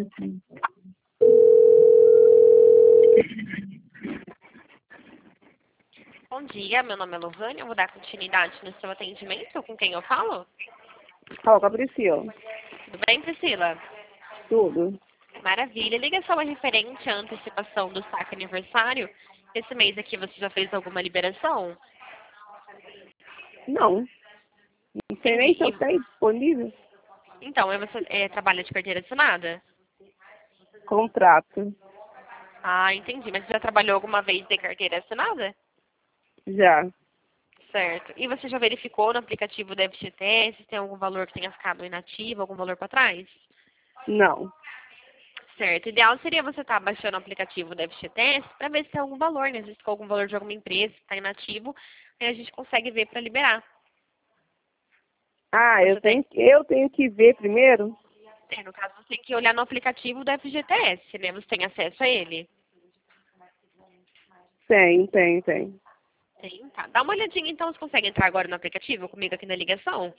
Bom dia, meu nome é Lovânia, eu vou dar continuidade no seu atendimento. Com quem eu falo? Fala com a Priscila. Tudo bem, Priscila? Tudo. Maravilha. Ligação é referente à antecipação do saque aniversário. Esse mês aqui você já fez alguma liberação? Não. Não sei nem se eu Entendi. tenho disponível. Então, você trabalha de carteira assinada? Contrato. Ah, entendi. Mas você já trabalhou alguma vez de carteira assinada? Já. Certo. E você já verificou no aplicativo da FGTS se tem algum valor que tenha ficado inativo, algum valor para trás? Não. Certo. O ideal seria você estar baixando o aplicativo da FGTS para ver se tem algum valor, né? Às vezes tem algum valor de alguma empresa que está inativo, aí a gente consegue ver para liberar. Ah, Você tem, eu tenho que ver primeiro? no caso, você tem que olhar no aplicativo da FGTS, né? Você tem acesso a ele? Tem. Tem, tá. Dá uma olhadinha então, você consegue entrar agora no aplicativo comigo aqui na ligação?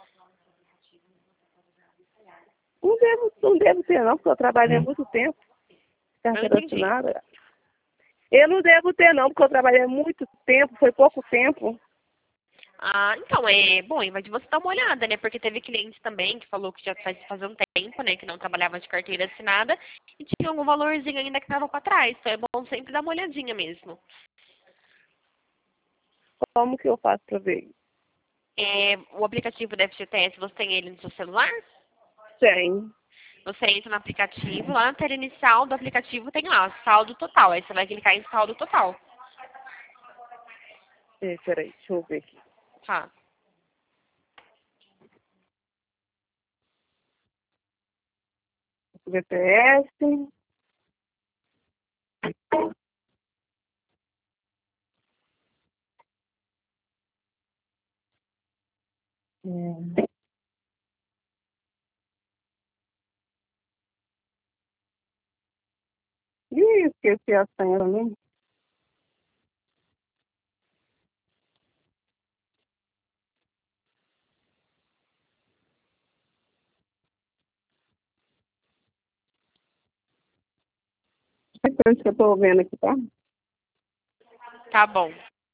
Não devo ter não, porque eu trabalhei há muito tempo. Não Carteira entendi. assinada. Eu não devo ter não, porque eu trabalhei há muito tempo, foi pouco tempo. Ah, então, é bom, vai de você dar uma olhada, né? Porque teve cliente também que falou que já faz um tempo, né? Que não trabalhava de carteira assinada e tinha algum valorzinho ainda que estava para trás. Então é bom sempre dar uma olhadinha mesmo. Como que eu faço pra ver? O aplicativo da FGTS, você tem ele no seu celular? Tem. Você entra no aplicativo, lá na tela inicial do aplicativo tem lá, saldo total. Aí você vai clicar em saldo total. Peraí, deixa eu ver aqui. Tá. VPS. Ih, esqueci a senha também. Depois que eu tô vendo aqui, tá? Tá bom.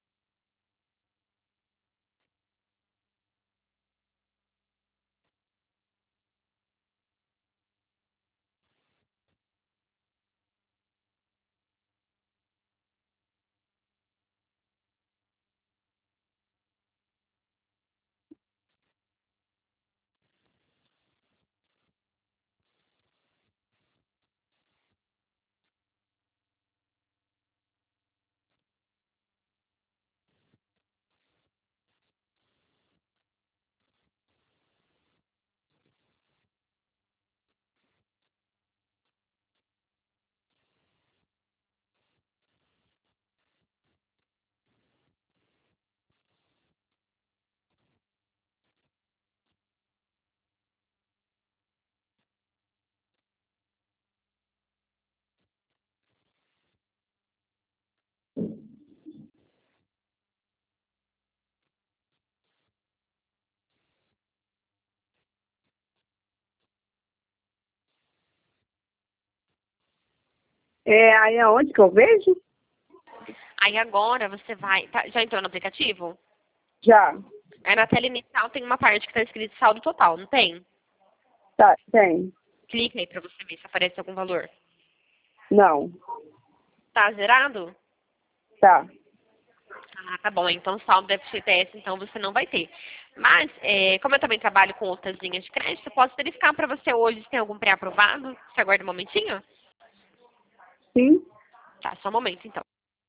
Aí aonde que eu vejo? Aí agora você vai. Já entrou no aplicativo? Já. Aí na tela inicial tem uma parte que está escrito saldo total, não tem? Tá, tem. Clica aí para você ver se aparece algum valor. Não. Tá zerado? Tá. Ah, tá bom. Então, saldo do FGTS, então, você não vai ter. Mas, como eu também trabalho com outras linhas de crédito, eu posso verificar para você hoje se tem algum pré-aprovado. Você aguarda um momentinho? Sim. Tá, só um momento, então.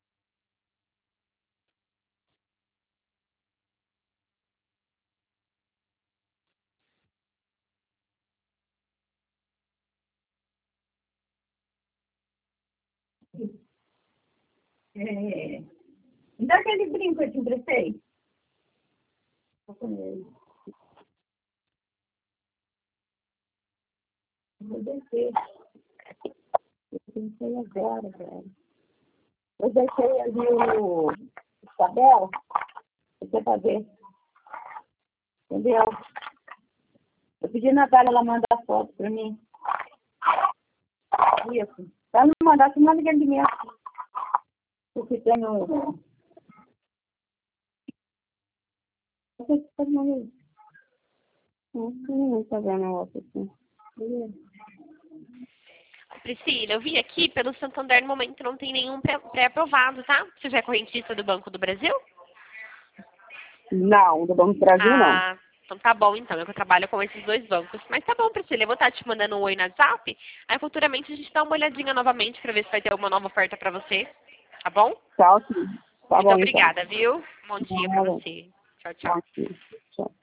Me dá aquele brinco que eu te emprestei. Tô com ele. Vou descer. Eu pensei agora, velho. Eu deixei ali o papel, você pra ver. Entendeu? Eu pedi a Natália, ela manda a foto pra mim. Isso. Pra não mandar, você manda aquele dinheiro. Porque tem no... Você pode mandar isso. Não tá vendo o outro aqui. Priscila, eu vi aqui pelo Santander, no momento não tem nenhum pré-aprovado, tá? Você já é correntista do Banco do Brasil? Não, do Banco do Brasil não. Ah, então tá bom, então. Eu trabalho com esses dois bancos. Mas tá bom, Priscila, eu vou estar te mandando um oi no WhatsApp. Aí futuramente a gente dá uma olhadinha novamente pra ver se vai ter alguma nova oferta pra você. Tá bom? Tchau, sim. Tá Muito bom, então. obrigada, viu? Bom dia pra Nada. você. Tchau, tchau. Tchau.